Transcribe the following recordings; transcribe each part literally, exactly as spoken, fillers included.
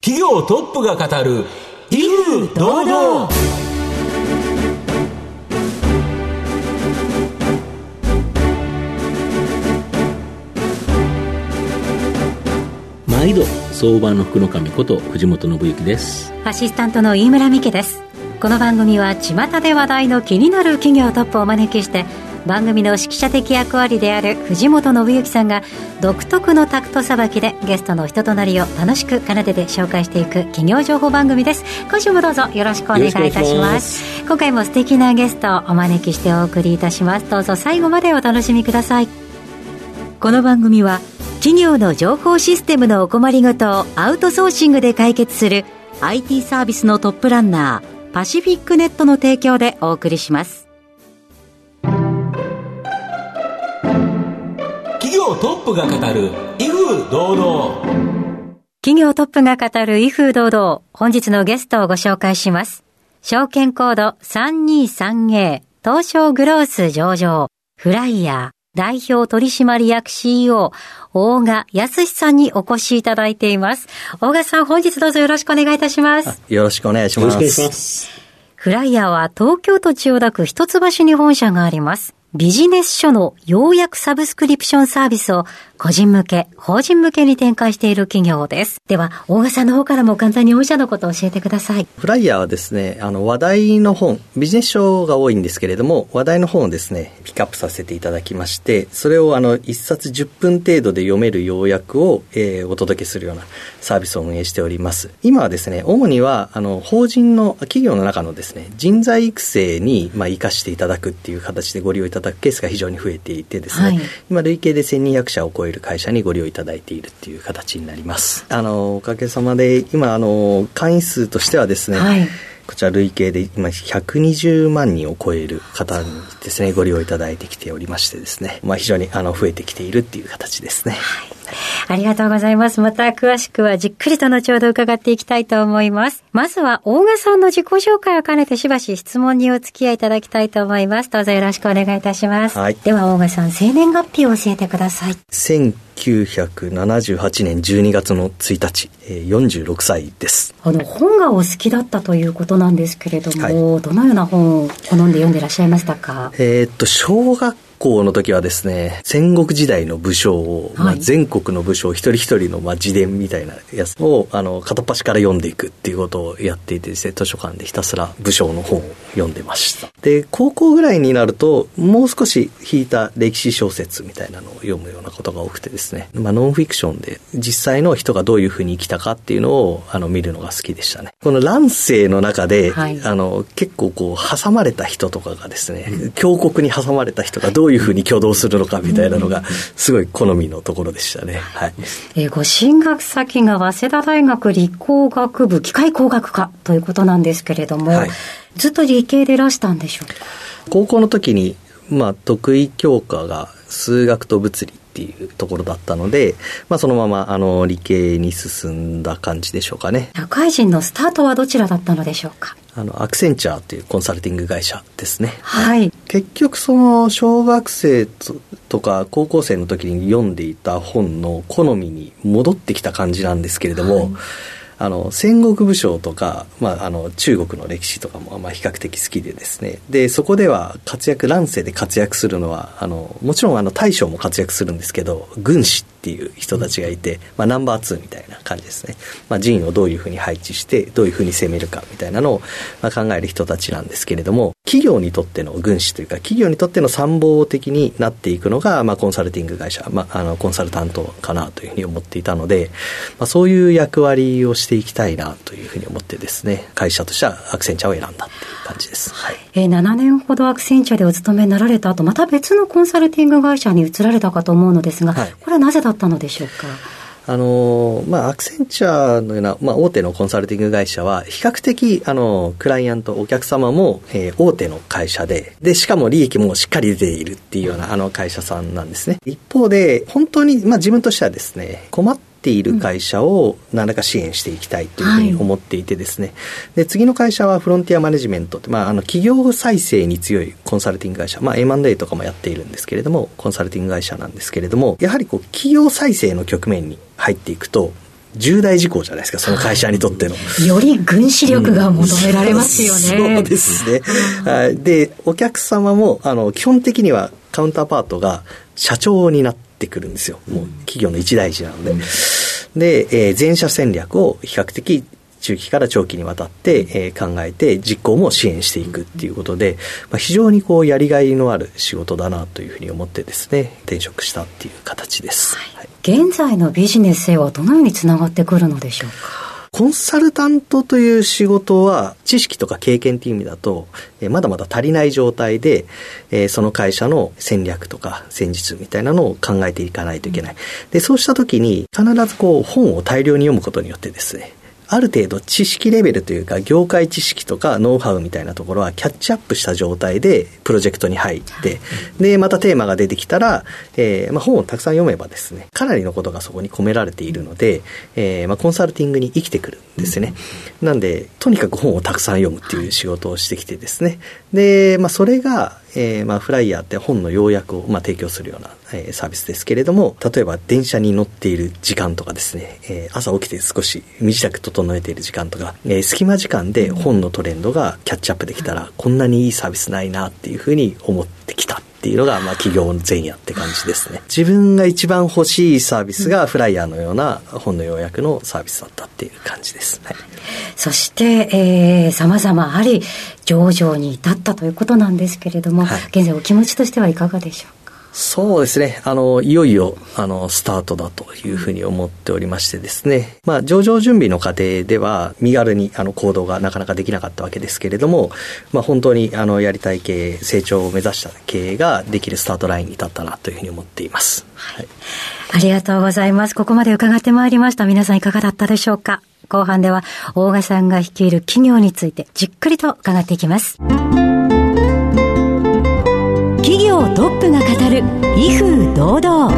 企業トップが語る威風堂々。 毎度相場の福の神こと藤本信之です。 アシスタントの飯村美希です。この番組は巷で話題の気になる企業トップをお招きして、番組の指揮者的役割である藤本信之さんが独特のタクトさばきでゲストの人となりを楽しく奏でて紹介していく企業情報番組です。今週もどうぞよろしくお願いいたします。今回も素敵なゲストをお招きしてお送りいたします。どうぞ最後までお楽しみください。この番組は企業の情報システムのお困りごとをアウトソーシングで解決する アイティー サービスのトップランナーパシフィックネットの提供でお送りします。 企業トップが語る威風堂々。 企業トップが語る威風堂々。本日のゲストをご紹介します。証券コード さんにーさんエー 東証グロース上場フライヤー代表取締役 シーイーオー 大賀康さんにお越しいただいています。大賀さん、本日どうぞよろしくお願いいたします。 よろしくお願いします。 よろしくお願いします。 フライヤーは東京都千代田区一橋に本社があります。ビジネス書の要約サブスクリプションサービスを個人向け、法人向けに展開している企業です。では、大賀さんの方からも簡単に御社のことを教えてください。 フライヤーはですね、あの話題の本、ビジネス書が多いんですけれども、話題の本をですね、ピックアップさせていただきまして、それをあのいっさつじゅっぷん程度で読める要約を、えー、お届けするようなサービスを運営しております。今はですね、主にはあの法人の企業の中のですね、人材育成にまあ生かしていただくっていう形でご利用いただくケースが非常に増えていてですね、はい、今累計でせんにひゃくしゃを超える会社にご利用いただいているっていう形になります。あのおかげさまで今あの会員数としてはですね、はい、こちら累計で今ひゃくにじゅうまんにんを超える方にですねご利用いただいてきておりましてですね、まあ、非常にあの増えてきているっていう形ですね。 はい、ありがとうございます。また詳しくはじっくりと後ほど伺っていきたいと思います。まずは大賀さんの自己紹介を兼ねてしばし質問にお付き合いいただきたいと思います。どうぞよろしくお願いいたします。はい、では大賀さん、生年月日を教えてください。 せんきゅうひゃくななじゅうはちねんじゅうにがつのついたち、よんじゅうろくさいです。 あの本がお好きだったということなんですけれども、はい、どのような本を好んで読んでいらっしゃいましたか？ えー、っと小学校の時はですね、戦国時代の武将を、はい、まあ、全国の武将一人一人のまあ自伝みたいなやつをあの片っ端から読んでいくっていうことをやっていてですね、図書館でひたすら武将の本を読んでました。で、高校ぐらいになるともう少し引いた歴史小説みたいなのを読むようなことが多くてですね、まあ、ノンフィクションで実際の人がどういうふうに生きたかっていうのをあの見るのが好きでしたね。この乱世の中で、はい、あの結構こう挟まれた人とかがですね、うん、強国に挟まれた人がどういうふうに挙動するのかみたいなのがすごい好みのところでしたね。はい、 えー、ご進学先が早稲田大学理工学部機械工学科ということなんですけれども、はい、ずっと理系でいらしたんでしょうか？ 高校の時に、まあ、得意教科が数学と物理っていうところだったので、まあ、そのままあの理系に進んだ感じでしょうかね。 社会人のスタートはどちらだったのでしょうか？ あのアクセンチャーというコンサルティング会社ですね。 はい。 結局その小学生とか高校生の時に読んでいた本の好みに戻ってきた感じなんですけれども、はい、あの戦国武将とか、まあ、あの中国の歴史とかも、まあ、比較的好きでですね、でそこでは活躍乱世で活躍するのはあのもちろんあの大将も活躍するんですけど、軍師っていう人たちがいて、まあ、ナンバーツーみたいな感じですね。まあ、陣をどういうふうに配置してどういうふうに攻めるかみたいなのを、まあ、考える人たちなんですけれども、企業にとっての軍師というか企業にとっての参謀的になっていくのが、まあ、コンサルティング会社、まあ、あのコンサルタントかなというふうに思っていたので、まあ、そういう役割をしていきたいなというふうに思ってですね、会社としてはアクセンチャーを選んだっていう感じです。はい、 えー、ななねんほどアクセンチャーでお勤めになられた後、また別のコンサルティング会社に移られたかと思うのですが、はい、これはなぜだったのでしょうか？ あのまあ、アクセンチャーのような、まあ、大手のコンサルティング会社は比較的あのクライアントお客様も、えー、大手の会社ででしかも利益もしっかり出ているっていうようなあの会社さんなんですね。一方で本当に、まあ、自分としてはですね、困ってている会社を何らか支援していきたいというふうに思っていてですね、はい、で次の会社はフロンティアマネジメントって、まあ、あの企業再生に強いコンサルティング会社、まあ、エムアンドエー とかもやっているんですけれどもコンサルティング会社なんですけれども、やはりこう企業再生の局面に入っていくと重大事項じゃないですか、その会社にとっての、 はい、より軍師力が求められますよね、 うん、そうですね、はい、でお客様もあの基本的にはカウンターパートが社長になってくるんですよ、もう企業の一大事なので、うん、で、えー、全社戦略を比較的中期から長期にわたって、えー、考えて実行も支援していくっていうことで、まあ、非常にこうやりがいのある仕事だなというふうに思ってですね、転職したっていう形です、はいはい、 現在のビジネスへはどのようにつながってくるのでしょうか。 コンサルタントという仕事は知識とか経験という意味だと、えー、まだまだ足りない状態で、えー、その会社の戦略とか戦術みたいなのを考えていかないといけない。で、そうした時に必ずこう本を大量に読むことによってですね、ある程度知識レベルというか業界知識とかノウハウみたいなところはキャッチアップした状態でプロジェクトに入って、でまたテーマが出てきたら、えーまあ、本をたくさん読めばですね、かなりのことがそこに込められているので、えーまあ、コンサルティングに生きてくるんですね。なんでとにかく本をたくさん読むっていう仕事をしてきてですね、で、まあ、それがえーまあ、フライヤーって本の要約を、まあ、提供するような、えー、サービスですけれども、例えば電車に乗っている時間とかですね、えー、朝起きて少し身支度整えている時間とか、えー、隙間時間で本のトレンドがキャッチアップできたら、こんなにいいサービスないなっていうふうに思ってきたっていうのが、まあ、企業前夜って感じですね。自分が一番欲しいサービスがフライヤーのような本の要約のサービスだったっていう感じです、はい。 そして、えー、様々あり上場に至ったということなんですけれども、はい、現在お気持ちとしてはいかがでしょうか。 そうですね、あのいよいよあのスタートだというふうに思っておりましてですね、まあ、上場準備の過程では身軽にあの行動がなかなかできなかったわけですけれども、まあ、本当にあのやりたい経営、成長を目指した経営ができるスタートラインに立ったなというふうに思っています、はい、 ありがとうございます。ここまで伺ってまいりました。皆さんいかがだったでしょうか。後半では大賀さんが率いる企業についてじっくりと伺っていきます。企業トップが語る威風堂々。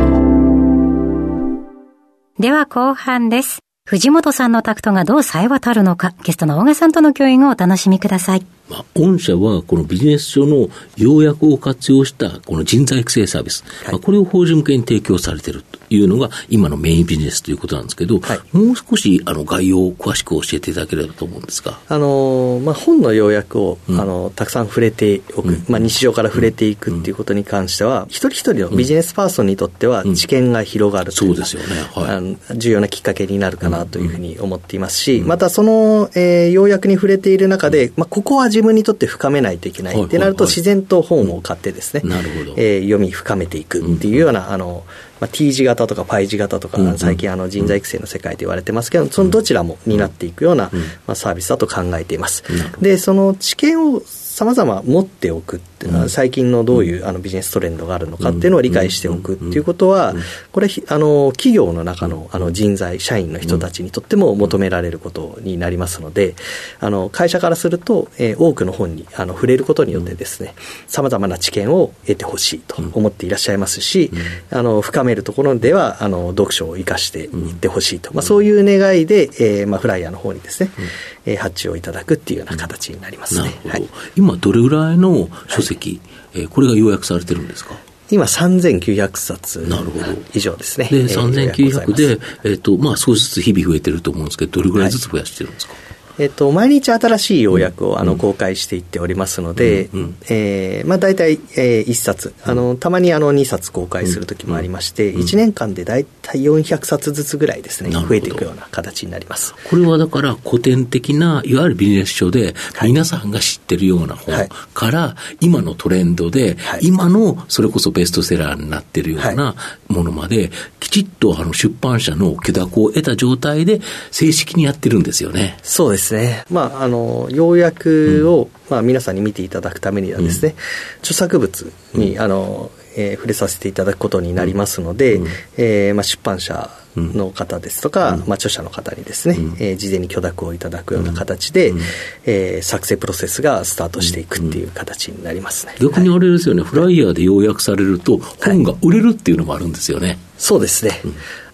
では後半です。藤本さんのタクトがどう冴え渡るのか、ゲストの大賀さんとの共演をお楽しみください。 まあ、御社はこのビジネス書の要約を活用したこの人材育成サービス、はい、まあ、これを法人向けに提供されているというのが今のメインビジネスということなんですけど、はい、もう少しあの概要を詳しく教えていただければと思うんですが、 あの、まあ、本の要約を、うん、あのたくさん触れておく、うん、まあ、日常から触れていくっていうことに関しては、うん、一人一人のビジネスパーソンにとっては知見が広がるという、うん、そうですよね、はい、あの重要なきっかけになるかなというふうに思っていますし、うん、またその、えー、要約に触れている中で、まあ、ここは自分にとって深めないといけない、はい、ってなると、自然と本を買ってですね、うん、なるほど、えー、読み深めていくっていうような、うん、あのまあ、T 字型とか パイ 字型とか、うん、最近あの人材育成の世界で言われてますけど、そのどちらも担っていくような、うん、まあ、サービスだと考えています。で、その知見を様々持っておくっていうのは、最近のどういうあのビジネストレンドがあるのかっていうのを理解しておくっていうことは、これあの企業の中のあの人材社員の人たちにとっても求められることになりますので、あの会社からすると、えー、多くの本にあの触れることによってですね、様々な知見を得てほしいと思っていらっしゃいますし、あの深めるところではあの読書を生かしていってほしいと、まあ、そういう願いで、えーまあ、フライヤーの方にですね、えー、発注をいただくっていうような形になりますね。なるほど、はい、 今どれぐらいの書籍、はい、えー、これが要約されてるんですか？ 今さんぜんきゅうひゃくさつ以上ですね。 で、さんぜんきゅうひゃくで、えーとまあ、少しずつ日々増えてると思うんですけど、どれぐらいずつ増やしてるんですか？はい、 えっと、毎日新しい要約を、うん、あの公開していっておりますので、うんうん、えーまあ、大体、えー、いっさつ、あのたまにあのにさつ公開する時もありまして、うんうん、いちねんかんで大体よんひゃくさつずつぐらいですね、増えていくような形になります。 これはだから古典的ないわゆるビジネス書で、はい、皆さんが知ってるような本から、はい、今のトレンドで、はい、今のそれこそベストセラーになってるようなものまで、はい、きちっとあの出版社の許諾を得た状態で正式にやってるんですよね。 そうですね。まあ、あの要約を、うん、まあ、皆さんに見ていただくためにはですね、うん、著作物に、うん、あのえー、触れさせていただくことになりますので、うん、えーまあ、出版社の方ですとか、うん、まあ、著者の方にですね、うん、えー、事前に許諾をいただくような形で、うん、えー、作成プロセスがスタートしていくっていう形になりますね。 逆にあれですよね、はい、フライヤーで要約されると本が売れるっていうのもあるんですよね。 そうですね、うん、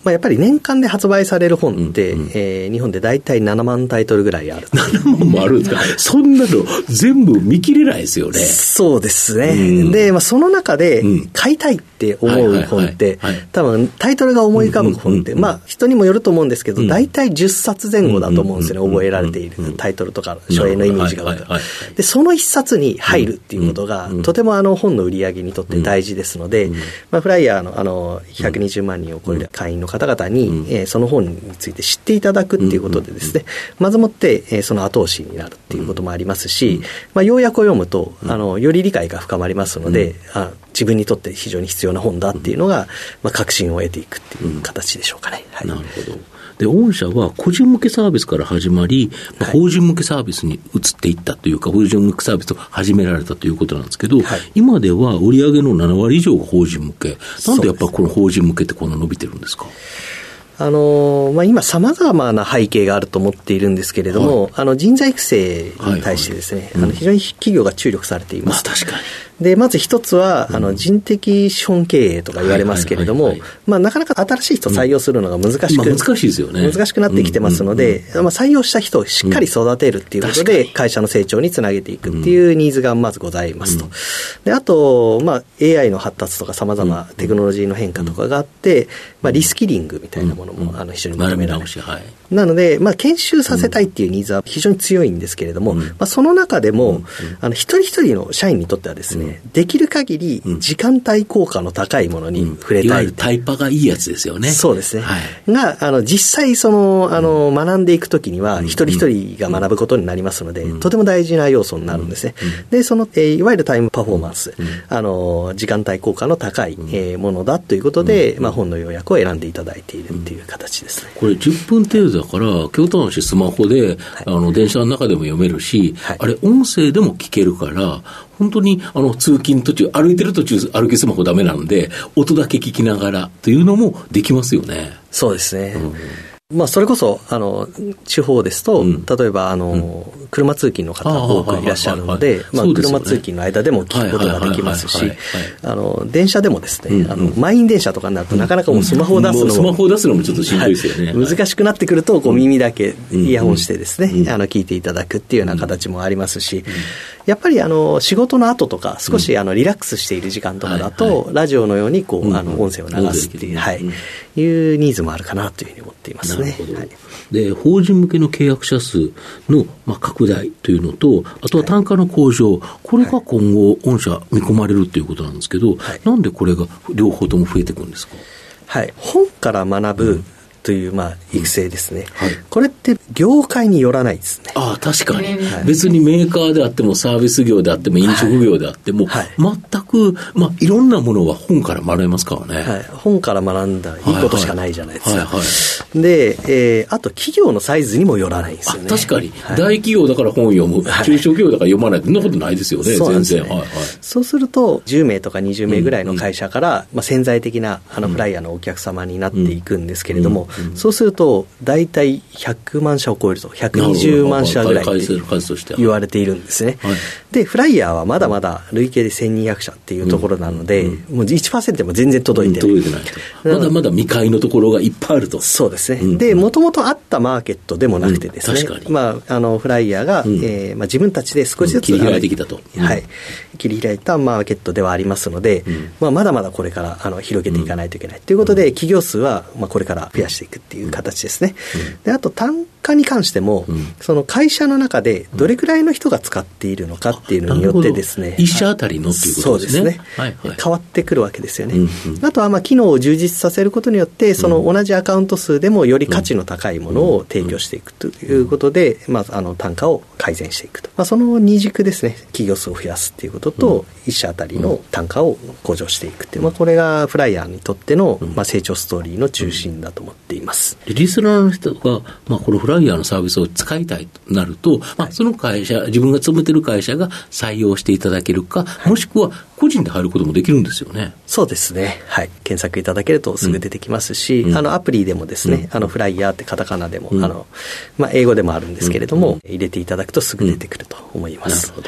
まあ、やっぱり年間で発売される本って、うんうん、えー、日本で大体ななまんタイトルぐらいある。 ななまんもあるんですか？そんなの全部見切れないですよね。 そうですね。うん、で、まあ、その中で買いたいって思う本って、多分タイトルが思い浮かぶ本って、まあ、人にもよると思うんですけど、大体じゅっさつぜん後だと思うんですよね。覚えられているタイトルとか書影のイメージがある。で、その一冊に入るっていうことが、とてもあの本の売り上げにとって大事ですので、まあ、フライヤーのあのひゃくにじゅうまんにんを超える会員の方々に、えー、その本について知っていただくっていうことでですね、まずもって、えー、その後押しになるっていうこともありますし、まあ、要約を読むとあのより理解が深まりますので、あ自分にとって非常に必要な本だっていうのが、まあ、確信を得ていくっていう形でしょうかね。はい、 なるほど。で、御社は個人向けサービスから始まり、まあ、法人向けサービスに移っていったというか、法人向けサービスを始められたということなんですけど、はい、今では売上のななわり以上が法人向け。なんでやっぱりこの法人向けってこんな伸びてるんですか？ あのまあ、今さまざまな背景があると思っているんですけれども、はい、あの人材育成に対してですね、はいはい、あの非常に企業が注力されています。 まあ、確かに。 でまず一つは、うん、あの人的資本経営とか言われますけれども、まあ、なかなか新しい人を採用するのが難しく、 うんまあ、難しいですよね。 難しくなってきてますので、うんうんまあ、採用した人をしっかり育てるっていうことで、うん、会社の成長につなげていくっていうニーズがまずございますと。うん、であと、まあ、エーアイ の発達とかさまざまテクノロジーの変化とかがあって、まあ、リスキリングみたいなものも、うん、あの非常に求められる。はい、なので、まあ、研修させたいっていうニーズは非常に強いんですけれども、うんまあ、その中でも、うん、あの一人一人の社員にとってはですね、うん、できる限り時間帯効果の高いものに触れたい、うん、いわゆるタイパがいいやつですよね。 そうですね、はい、があの実際そのあの学んでいくときには一人一人が学ぶことになりますので、うん、とても大事な要素になるんですね、うん、でその、えー、いわゆるタイムパフォーマンス、うん、あの時間帯効果の高い、うんえー、ものだということで、うんまあ、本の要約を選んでいただいているっていう形ですね。 これじゅっぷん程度だから京都のしスマホで、はい、あの電車の中でも読めるし、はい、あれ音声でも聞けるから本当にあの通勤途中歩いてる途中歩きスマホダメなんで音だけ聞きながらというのもできますよね。 そうですね、うんまあ、それこそあの地方ですと、うん、例えばあの、うん、車通勤の方多くいらっしゃるので、まあ、車通勤の間でも聞くことができますし、電車でもですね、うん、あの満員電車とかになるとなかなかもうスマホを出すのも、うん、 スマホを出すのもちょっとしんどいですよね、 はい、難しくなってくるとこう耳だけイヤホンしてですね、うん、あの聞いていただくっていうような形もありますし、うん、やっぱりあの仕事の後とか少しあのリラックスしている時間とかだと、うんはいはい、ラジオのようにこうあの音声を流すっていう、うんはい、いうニーズもあるかなというふうに思っていますね。 なるほど、はい、で法人向けの契約者数の、まあ、拡大というのとあとは単価の向上、はい、これが今後御社見込まれるということなんですけど、はい、なんでこれが両方とも増えていくんですか？ はい、本から学ぶ、うんというまあ育成ですね、うんはい、これって業界によらないですね。 ああ確かに、はい、別にメーカーであってもサービス業であっても飲食業であっても、はいはい、全く、まあ、いろんなものは本から学べますからね、 はい、本から学んだらいいことしかないじゃないですか、はいはいはい、で、えー、あと企業のサイズにもよらないんですよね。 確かに、はい、大企業だから本を読む、はい、中小企業だから読まないそんなことないですよね。 そうなんですね、 全然、はいはい、 そうするとじゅうめいとかにじゅうめいぐらいの会社から、うんうんまあ、潜在的なあのフライヤーのお客様になっていくんですけれども、うんうんうん、そうすると大体ひゃくまんしゃを超えるとひゃくにじゅうまんしゃぐらいって言われているんですね、はい、でフライヤーはまだまだ累計でせんにひゃくしゃっていうところなので、うんうん、もう いちパーセント も全然届いてない、うん、届いてないとまだまだ未開のところがいっぱいあると。 そうですね、うん、でもともとあったマーケットでもなくてですね、うん、確かに、まあ、あのフライヤーが、うんえーまあ、自分たちで少しずつ、 うん、切り開いてきたと、 うん、はい切り開いたマーケットではありますので、うんまあ、まだまだこれからあの広げていかないといけないということで、うん、企業数はまあこれから増やしていくっていう形ですね、うん、であと単価に関しても、うん、その会社の中でどれくらいの人が使っているのかっていうのによってですね、 いっ社あたりのっていうことですね。 そうですね、はいはい、変わってくるわけですよね、うんうん、あとはまあ機能を充実させることによってその同じアカウント数でもより価値の高いものを提供していくということで、まあ、あの単価を改善していくと、まあ、その二軸ですね。企業数を増やすということと、うん、いっ社あたりの単価を向上していくという、まあ、これがフライヤーにとっての、まあ、成長ストーリーの中心だと思っています。 リスナーの人が、まあ、このフライヤーのサービスを使いたいとなると、まあ、その会社自分が勤めている会社が採用していただけるか、はい、もしくは個人で入ることもできるんですよね。 そうですね、はい、検索いただけるとすぐ出てきますし、うん、あのアプリでもですね、うん、あのフライヤーってカタカナでも、うんあのまあ、英語でもあるんですけれども、うん、入れていただくとすぐ出てくると思います、 うん、なるほど。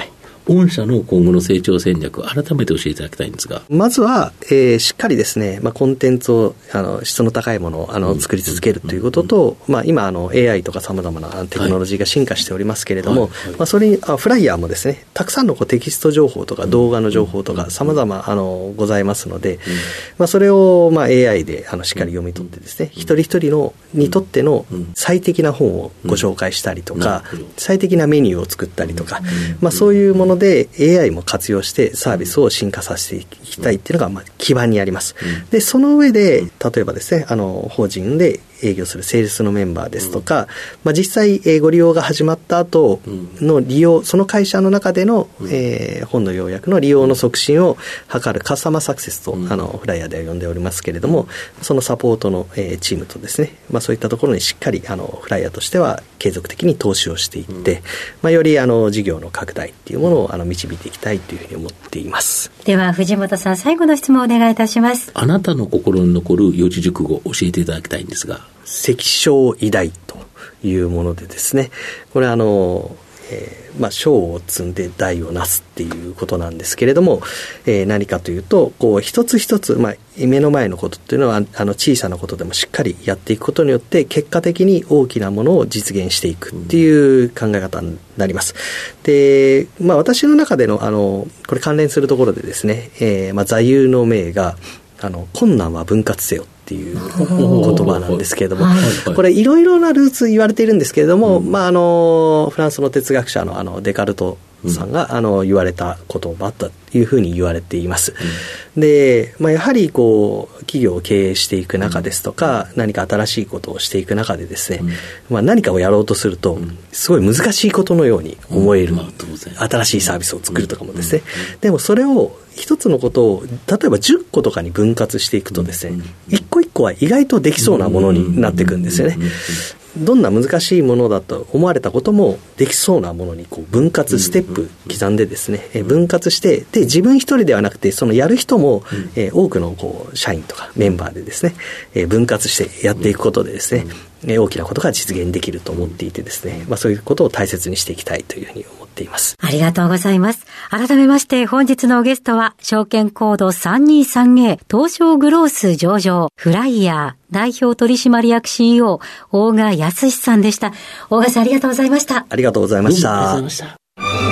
御社の今後の成長戦略、改めて教えていただきたいんですが。 まずは、えー、しっかりですね、まあ、コンテンツをあの質の高いものをあの作り続けるということと、まあ、今あの エーアイ とかさまざまなテクノロジーが進化しておりますけれども、はいはいはい、まあ、それにあフライヤーもですね、たくさんのこうテキスト情報とか動画の情報とかさまざまあのございますので、うん、まあ、それをまあ エーアイ であのしっかり読み取ってですね、うん、一人一人のにとっての最適な本をご紹介したりとか、うん、最適なメニューを作ったりとか、うん、まあ、そういうもので エーアイ も活用してサービスを進化させていきたいっていうのがまあ基盤にあります。うん、でその上で例えばですね、あの法人で営業するセールスのメンバーですとか、うん、まあ、実際、えー、ご利用が始まった後の利用、その会社の中での、うん、えー、本の要約の利用の促進を図るカスタマーサクセスと、うん、あのフライヤーでは呼んでおりますけれども、そのサポートの、えー、チームとですね、まあ、そういったところにしっかりあのフライヤーとしては継続的に投資をしていって、うん、まあ、よりあの事業の拡大っていうものをあの導いていきたいというふうに思っています。 では藤本さん、最後の質問をお願いいたします。 あなたの心に残る四字熟語を教えていただきたいんですが。 積小偉大というものでですね、これあの、えーまあ、小を積んで大をなすっていうことなんですけれども、えー、何かというと、こう一つ一つ、まあ、目の前のことっていうのはあの小さなことでもしっかりやっていくことによって結果的に大きなものを実現していくっていう考え方になります。で、まあ、私の中でのあのこれ関連するところでですね、えーまあ、座右の銘があの困難は分割せよっていう言葉なんですけれども、これいろいろなルーツ言われているんですけれども、うん、まあ、あのフランスの哲学者の、あのデカルトさんが、うん、あの言われた言葉だというふうに言われています。うん、で、まあ、やはりこう企業を経営していく中ですとか、うん、何か新しいことをしていく中でですね、うん、まあ、何かをやろうとすると、うん、すごい難しいことのように思える、うん、まあ、新しいサービスを作るとかもですね、うんうん、でもそれを一つのことを例えばじゅっことかに分割していくとですね、うん、一個一個は意外とできそうなものになっていくんですよね。どんな難しいものだと思われたこともできそうなものにこう分割ステップ刻んでですね、え分割してで自分一人ではなくてそのやる人も、え多くのこう社員とかメンバーでですね、え分割してやっていくことでですね、え大きなことが実現できると思っていてですね、まあ、そういうことを大切にしていきたいというふうに思っています。 ありがとうございます。改めまして本日のゲストは証券コードさんにさんゼロ東証グロース上場フライヤー代表取締役 シーイーオー 大賀康さんでした。大賀さん、ありがとうございました。 ありがとうございました。 ありがとうございました。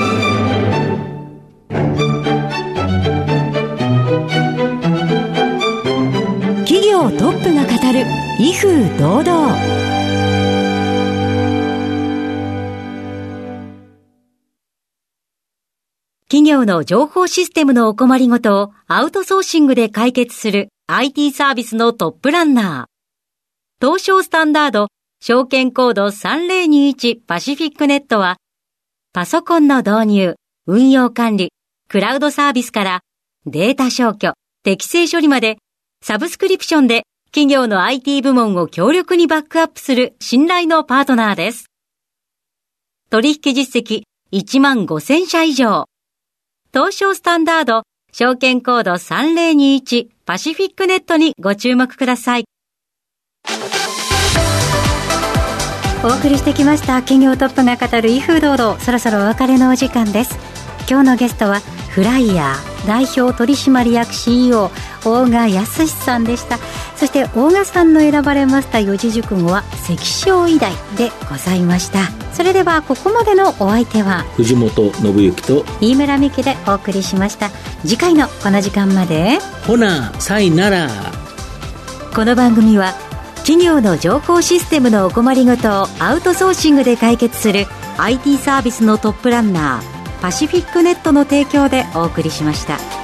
企業トップが語る威風堂々。企業の情報システムのお困りごとをアウトソーシングで解決する アイティー サービスのトップランナー。東証スタンダード証券コードさんゼロにいちパシフィックネットはパソコンの導入、運用管理、クラウドサービスからデータ消去、適正処理までサブスクリプションで企業の アイティー 部門を強力にバックアップする信頼のパートナーです。取引実績いちまんごせんしゃ以上。東証スタンダード証券コードさんゼロにいちパシフィックネットにご注目ください。お送りしてきました企業トップが語る威風堂々、そろそろお別れのお時間です。今日のゲストはフライヤー代表取締役 シーイーオー 大賀康さんでした。そして大賀さんの選ばれました四字熟語は積小偉大でございました。それではここまでのお相手は藤本信之と飯村美希でお送りしました。次回のこの時間までほなさいなら。 この番組は企業の情報システムのお困りごとをアウトソーシングで解決する アイティー サービスのトップランナーパシフィックネットの提供でお送りしました。